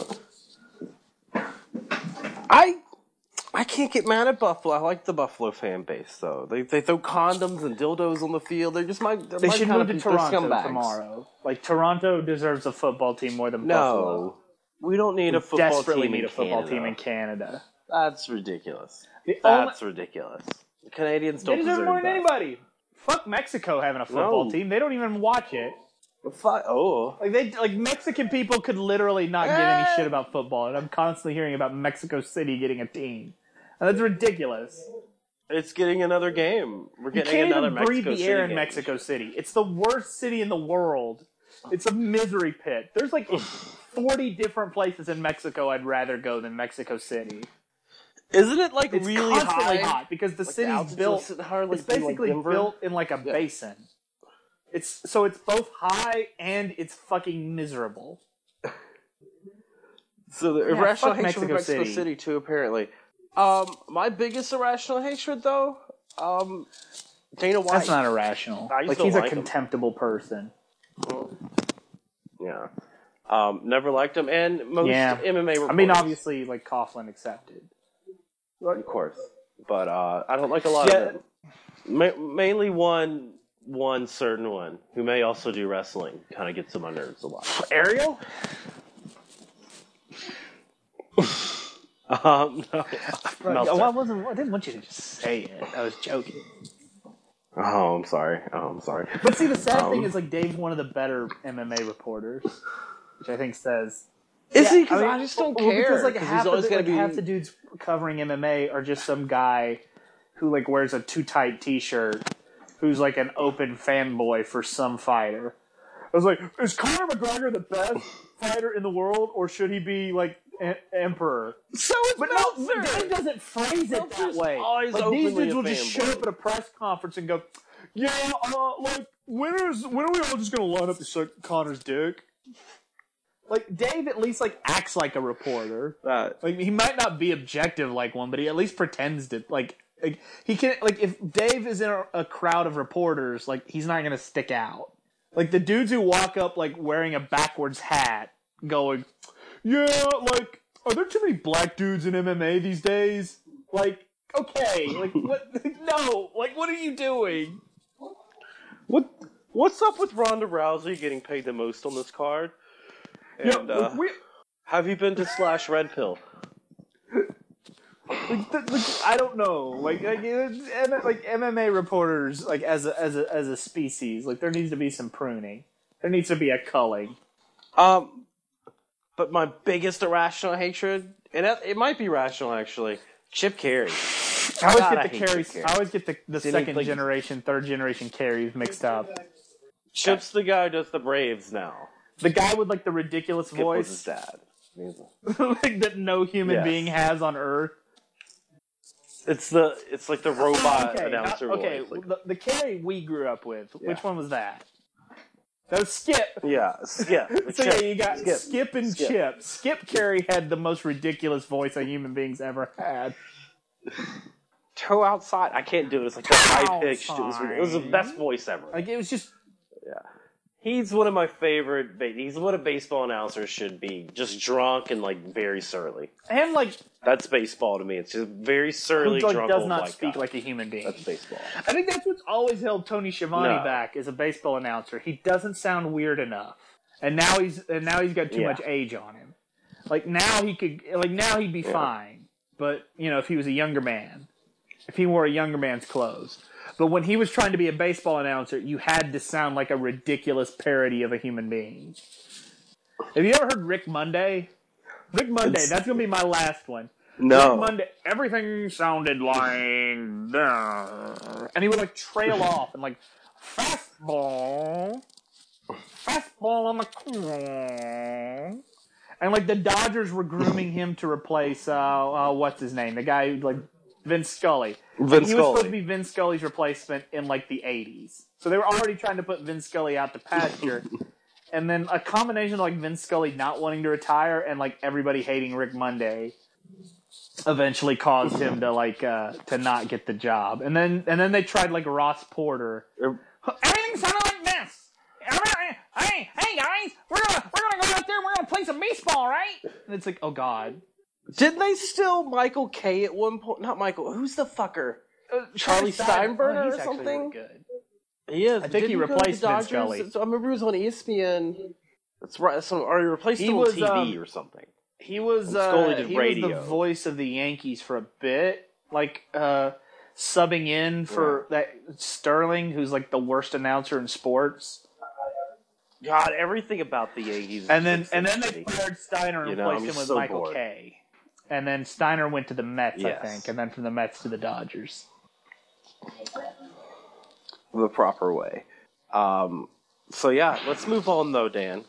I I can't get mad at Buffalo. I like the Buffalo fan base, though. They they throw condoms and dildos on the field. They're just my. They're They my should kind move of to Toronto scumbags. tomorrow. Like, Toronto deserves a football team more than no, Buffalo. we don't need We a football desperately team need in a football Canada. team in Canada. That's ridiculous. The That's only, ridiculous. The Canadians they don't deserve deserve more than that. anybody. Fuck Mexico having a football No. team. They don't even watch it. Fuck. Oh. Like they, like Mexican people could literally not give any shit about football, and I'm constantly hearing about Mexico City getting a team. And that's ridiculous. It's getting another game. We're You getting can't another even Mexico breathe the City air in game. Mexico City. It's the worst city in the world. It's a misery pit. There's like forty different places in Mexico I'd rather go than Mexico City. Isn't it like It's really constantly high? hot because the Like city's altitude built. is higher, like, It's in, like, basically Denver? built in like a Yeah. basin. It's so it's both high and it's fucking miserable. So the Yeah, irrational fuck hatred for Mexico Mexico City. City too, apparently. Um, my biggest irrational hatred, though, um, Dana White. That's not irrational. I just Like don't he's like a him. contemptible person. Yeah. Um, never liked him, and most Yeah. M M A reporters. I mean, obviously, like Coughlin accepted. Of course. But uh, I don't like a lot Yeah. of them. Ma- mainly one one certain one, who may also do wrestling, kind of gets on my nerves a lot. Ariel? Um, no. Right. Meltzer. Oh, I wasn't. I didn't want you to just say it. I was joking. Oh, I'm sorry. Oh, I'm sorry. But see, the sad Um, thing is, like, Dave's one of the better M M A reporters, which I think says. Is Yeah, he? Because I, mean, just don't well, care. Because like 'cause half, he's always of the, going like, to be. half the dudes covering M M A are just some guy who like wears a too tight T-shirt, who's like an open fanboy for some fighter. I was like, is Conor McGregor the best fighter in the world, or should he be like e- emperor? So is But no, Meltzer. Dave doesn't phrase it Meltzer's that way. always Like these openly dudes a will just fanboy. show up at a press conference and go, "Yeah, uh, like when is when are we all just gonna line up to suck Conor's dick?" Like Dave at least like acts like a reporter. Uh, Like he might not be objective like one, but he at least pretends to. Like, like he can. Like if Dave is in a, a crowd of reporters, like he's not gonna stick out. Like the dudes who walk up like wearing a backwards hat, going, "Yeah, like are there too many black dudes in M M A these days?" Like, okay, like what? No, like what are you doing? what What's up with Ronda Rousey getting paid the most on this card? And Yeah, uh, like, we, have you been to Slash Red Pill? Like, th- like, I don't know. Like, like, it's, M- like M M A reporters, like as a as a as a species, like there needs to be some pruning. There needs to be a culling. Um, but my biggest irrational hatred, and it, it might be rational actually, Chip Carey. I always God, get I the hate Chip carries. Carey. I always get the, the Didn't second think- generation, third generation carries mixed up. Chip's the guy who does the Braves now. The guy with like the ridiculous Skip was his voice, dad. like that no human Yes. being has on Earth. It's the it's like the robot okay, announcer not- okay. voice. Like, The, the carry we grew up with. Yeah. Which one was that? That was Skip. yeah, Skip. So Chip. yeah, you got Skip, Skip. and Skip. Chip. Skip Carey had the most ridiculous voice a human being's ever had. Toe outside. I can't do it. It's like the high pitched. It was, it was the best voice ever. Like it was just Yeah. He's one of my favorite. ba- He's what a baseball announcer should be. Just drunk and like very surly. and like That's baseball to me. It's just very who surly, like, drunk does old not white speak guy. like a human being. That's baseball. I think that's what's always held Tony Schiavone No. back as a baseball announcer. He doesn't sound weird enough, and now he's and now he's got too Yeah. much age on him. Like now he could like now he'd be Yeah. fine, but you know if he was a younger man, if he wore a younger man's clothes. But when he was trying to be a baseball announcer, you had to sound like a ridiculous parody of a human being. Have you ever heard Rick Monday? Rick Monday, It's- that's going to be my last one. No. Rick Monday, everything sounded like... And he would like trail off and like, fastball, fastball on the corner. And like the Dodgers were grooming him to replace, uh, uh, what's his name? The guy who like... Vince Scully. Vince he was Scully. supposed to be Vince Scully's replacement in like the eighties. So they were already trying to put Vince Scully out to pasture. And then a combination of like Vince Scully not wanting to retire and like everybody hating Rick Monday eventually caused him to like uh, to not get the job. And then and then they tried like Ross Porter. Everything sounded like this. Every- Hey, hey guys, we're gonna we're gonna go out there. We're gonna And it's like, oh god. Didn't they steal Michael K at one point? Not Michael. Who's the fucker? Uh, Charlie Steinbrenner oh, or something? Really good. He is. I think Did he he replaced go to the Vince Scully. Dodgers? I remember he was on E S P N. That's right. So, or he replaced He him was, on T V um, or something. He was And Scully uh, did he radio. was the voice of the Yankees for a bit, like uh, subbing in for Yeah. that Sterling, who's like the worst announcer in sports. God, everything about the Yankees. And then is and then shitty. they fired Steiner and You know, replaced I'm him with so Michael bored. Kay. And then Steiner went to the Mets, Yes. I think, and then from the Mets to the Dodgers. The proper way. Um, so yeah, let's move on though, Dan.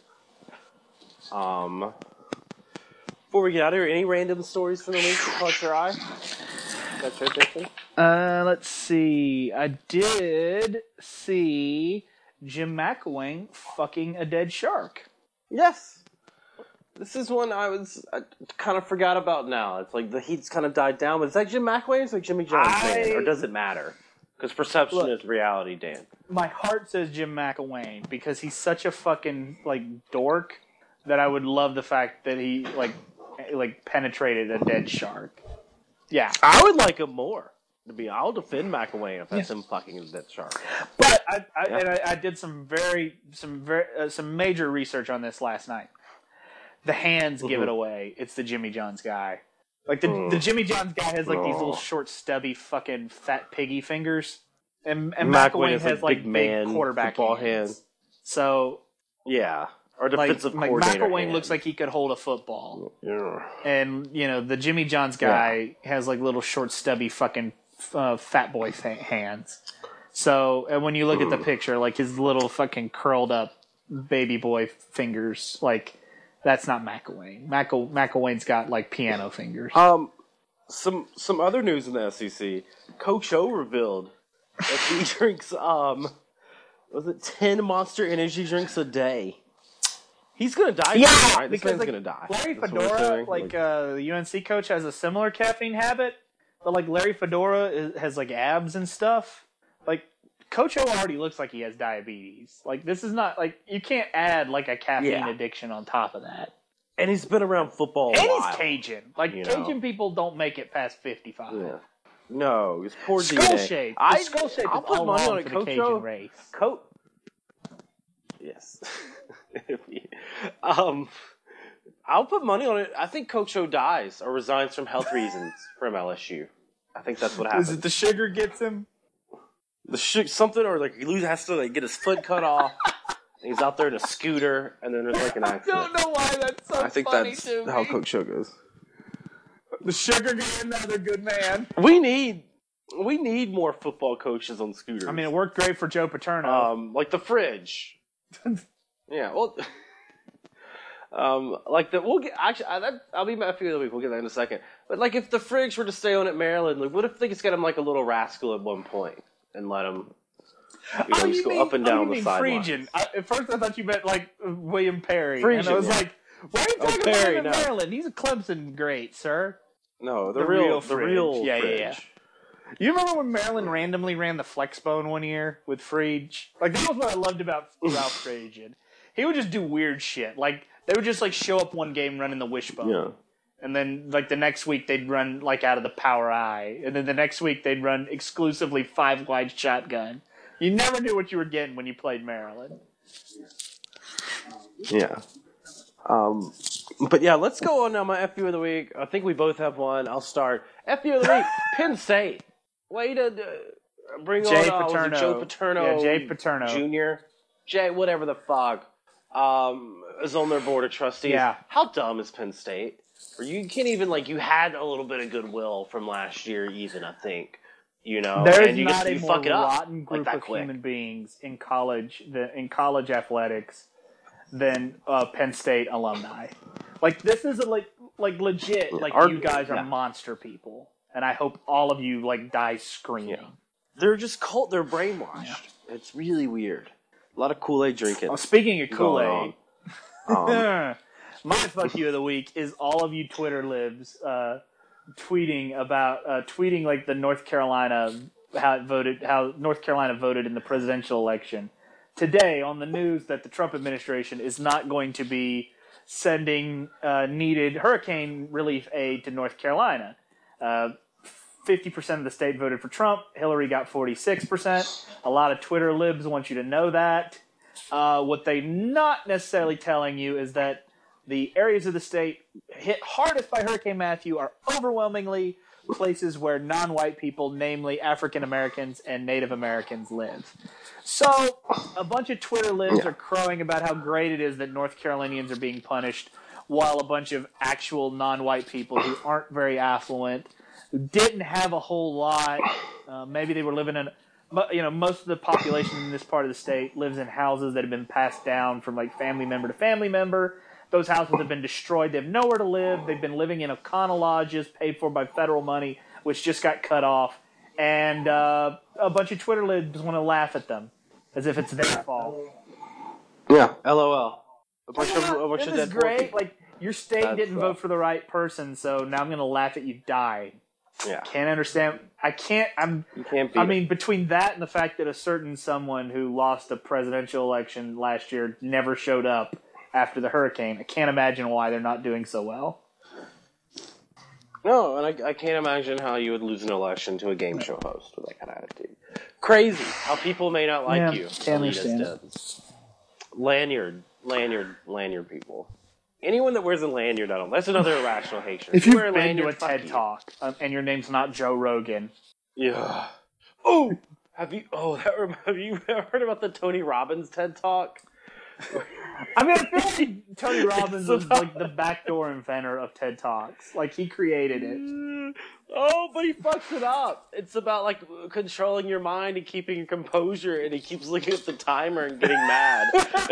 Um, before we get out of here, any random stories from the week that caught your eye? Got your attention? Uh, let's see. I did see Jim McElwain fucking a dead shark. Yes. This is one I was I kind of forgot about now. It's like the heat's kind of died down, but is that Jim McElwain or is it like Jimmy John's I- man? Or does it matter? Because perception Look. is reality, Dan. My heart says Jim McElwain because he's such a fucking like dork that I would love the fact that he like like penetrated a dead shark. Yeah, I would like him more. To be, I'll defend McElwain if that's him fucking a dead shark. but I, I Yeah. and I, I did some very some very uh, some major research on this last night. The hands give it Mhm. away. It's the Jimmy John's guy. Like the Mm. the Jimmy John's guy has like these Oh. little short stubby fucking fat piggy fingers, and and McElwain McElwain has, has like, like big big man quarterback football hands. hands. So Yeah. Or like, defensive like coordinator McElwain hands. looks like he could hold a football, Yeah. and you know the Jimmy John's guy has like little short stubby fucking uh, fat boy fa- hands. So and when you look at the picture, like his little fucking curled up baby boy fingers, like that's not McElwain. McEl- McElwain's got like piano fingers. Um, some some other news in the S E C. Coach O revealed that he drinks um, was it ten Monster Energy drinks a day? He's gonna die. Yeah, soon, right? This because man's like, gonna die. Larry That's what we're Fedora, saying. like uh, the U N C coach, has a similar caffeine habit, but like Larry Fedora is, has like abs and stuff. Like Coach O already looks like he has diabetes. Like this is not like you can't add like a caffeine Yeah. addiction on top of that. and he's been around football a And while. he's Cajun. Like you know. Cajun people don't make it past fifty-five. Yeah. No, it's poor D Skull N A. shape. I The skull shape I'll is put all money wrong on it, for Coach the Cajun O. race. Coach. Yes. um, I'll put money on it. I think Coach O dies or resigns from health reasons from L S U. I think that's what happens. Is it the sugar gets him? the sh- something or like he lose has to like get his foot cut off. And he's out there in a scooter, and then there's like an I accident. don't know why that's so I think funny that's to how me. Coach O goes. The sugar got another good man. We need we need more football coaches on scooters. I mean, it worked great for Joe Paterno. um, like the fridge. Yeah, well, um, like the we'll get actually. I, that, I'll be my few of the week. We'll get that in a second. But like, if the fridge were to stay on at Maryland, like, what if they just got him like a little rascal at one point and let him, you know, oh, just you go mean, up and oh, down you the mean sideline? Friesian. I, at first, I thought you meant like William Perry, and Friesian, I was yeah. like, "Why are you Oh, talking Perry, about him in no. Maryland? He's a Clemson great, sir." No, the, The real, real the fridge. real Yeah, yeah, fridge. yeah. You remember when Maryland randomly ran the Flexbone one year with Frege? Like that was what I loved about Ralph Friesian. He would just do weird shit. Like they would just like show up one game running the wishbone. Yeah. And then, like, the next week, they'd run, like, out of the power eye. And then the next week, they'd run exclusively five-wide shotgun. You never knew what you were getting when you played Maryland. Yeah. Um, but yeah, let's go on now. My F U of the week. I think we both have one. I'll start. F U of the week. Penn State. Way to uh, bring Jay on uh, was it Paterno. Joe Paterno. Yeah, Jay Paterno. Junior Jay, whatever the fuck, um, is on their board of trustees. Yeah. How dumb is Penn State? Or you can't even like you had a little bit of goodwill from last year, even I think. You know, There's and you not just, a you more fuck it up rotten like group that of quick. human beings in college, the, in college athletics than uh, Penn State alumni. Like, this is, a, like, like legit, like, Our- you guys are yeah. monster people. And I hope all of you, like, die screaming. Yeah. They're just cult. They're brainwashed. It's really weird. A lot of Kool-Aid drinking. Well, speaking of going Kool-Aid, on. Um, my fuck you of the week is all of you Twitter libs uh, tweeting about uh, tweeting like the North Carolina how it voted how North Carolina voted in the presidential election today on the news that the Trump administration is not going to be sending uh, needed hurricane relief aid to North Carolina. Uh, fifty percent of the state voted for Trump. Hillary got forty-six percent. A lot of Twitter libs want you to know that. Uh, what they're not necessarily telling you is that the areas of the state hit hardest by Hurricane Matthew are overwhelmingly places where non-white people, namely African Americans and Native Americans, live. So a bunch of Twitter libs yeah. are crowing about how great it is that North Carolinians are being punished, while a bunch of actual non-white people who aren't very affluent, who didn't have a whole lot, uh, maybe they were living in, you know, most of the population in this part of the state lives in houses that have been passed down from like family member to family member. Those houses have been destroyed. They have nowhere to live. They've been living in O'Connell lodges paid for by federal money, which just got cut off. And uh, a bunch of Twitter libs want to laugh at them as if it's their fault. Yeah, LOL. A bunch of, a bunch this of is great. Like, your state That's didn't rough. vote for the right person, so now I'm going to laugh at you die. Yeah. Can't understand. I can't. I'm. You can't beat I mean, it. between that and the fact that a certain someone who lost a presidential election last year never showed up after the hurricane, I can't imagine why they're not doing so well. No, and I, I can't imagine how you would lose an election to a game show host with that kind of attitude. Crazy how people may not like yeah, you. Can't understand it. Lanyard, lanyard, lanyard people. Anyone that wears a lanyard, I don't. That's another irrational hatred. If you you've wear a been lanyard, to a TED you. Talk um, and your name's not Joe Rogan, yeah. Oh, have you? Oh, that rem- have you ever heard about the Tony Robbins TED Talk? I mean, I feel like Tony Robbins was like the backdoor inventor of TED Talks. Like, he created it. Oh, but he fucks it up. It's about, like, controlling your mind and keeping your composure, and he keeps looking at the timer and getting mad.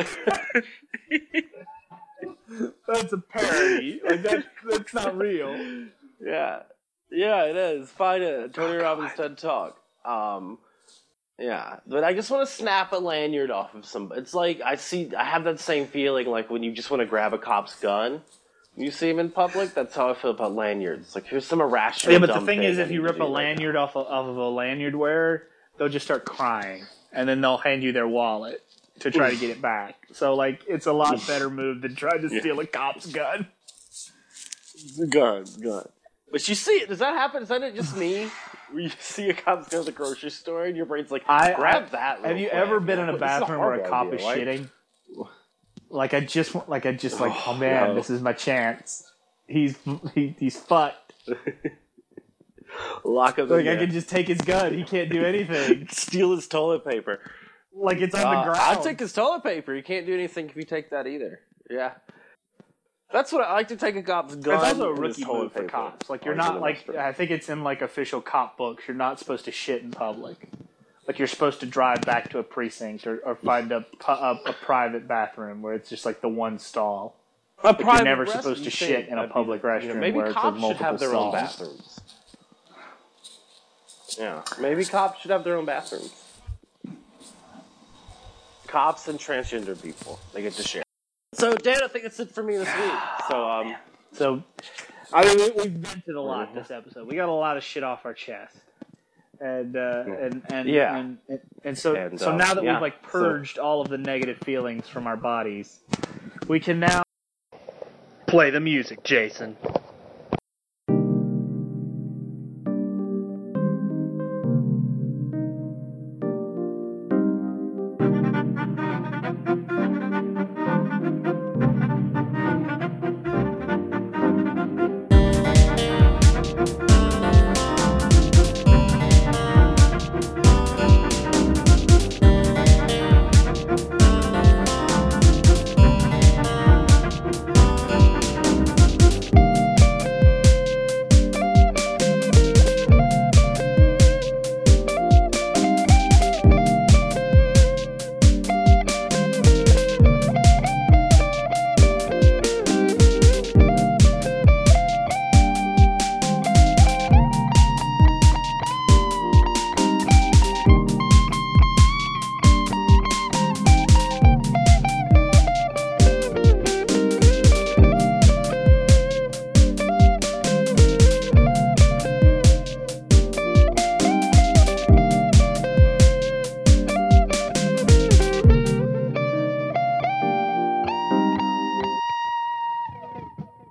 That's a parody. Like, that, that's not real. Yeah. Yeah, it is. Find it. Tony Robbins TED Talk. Um... Yeah, but I just want to snap a lanyard off of some. It's like I see, I have that same feeling like when you just want to grab a cop's gun. You see him in public. That's how I feel about lanyards. Like here's some irrational. Yeah, but the dumb thing is, if you rip a right lanyard off of, off of a lanyard wearer, they'll just start crying, and then they'll hand you their wallet to try to get it back. So like, it's a lot better move than trying to steal a cop's gun. Gun, gun. But you see it. Does that happen? Is that it just me? Where you see a cop's gun at the grocery store and your brain's like, I, grab I, that. Have you quick. ever been in a bathroom a where a cop idea, is right? shitting? Like I just, like I just, like, oh man, no. this is my chance. He's he, he's fucked. Lock up. Like I can just take his gun. He can't do anything. Steal his toilet paper. Like it's on uh, the ground. I'll take his toilet paper. You can't do anything if you take that either. Yeah. That's what I like to take a cop's gun. It's also a and his rookie toilet move for paper. cops. Like you're Or not the like restroom. I think it's in like official cop books. You're not supposed to shit in public. Like you're supposed to drive back to a precinct or, or find a, a a private bathroom where it's just like the one stall. A Like private you're never rest- supposed you to think shit in a that'd be- public restroom you know, maybe where it's like cops should multiple have their own stalls. bathrooms. Yeah, maybe cops should have their own bathrooms. Cops and transgender people, they get to share. So, Dan, I think that's it for me this week. So, um, So, I mean, we, we've vented a lot this episode. We got a lot of shit off our chest, and uh, and and Yeah. and, and, and so And, so uh, now that yeah, we've like purged all of the negative feelings from our bodies, we can now play the music, Jason.